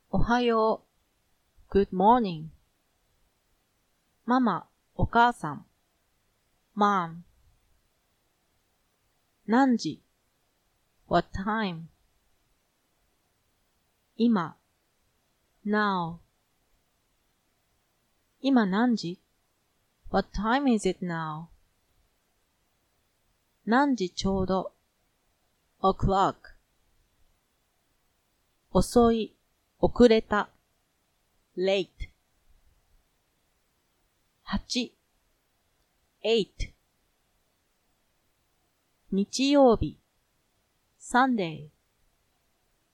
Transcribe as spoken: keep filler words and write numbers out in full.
おはよう。Good morning. ママ、お母さん。Mom. 何時 What time? 今 Now. 今何時 What time is it now? 何時ちょうど O'clock. 遅い、遅れた Late. 八 Eight. 日曜日 Sunday.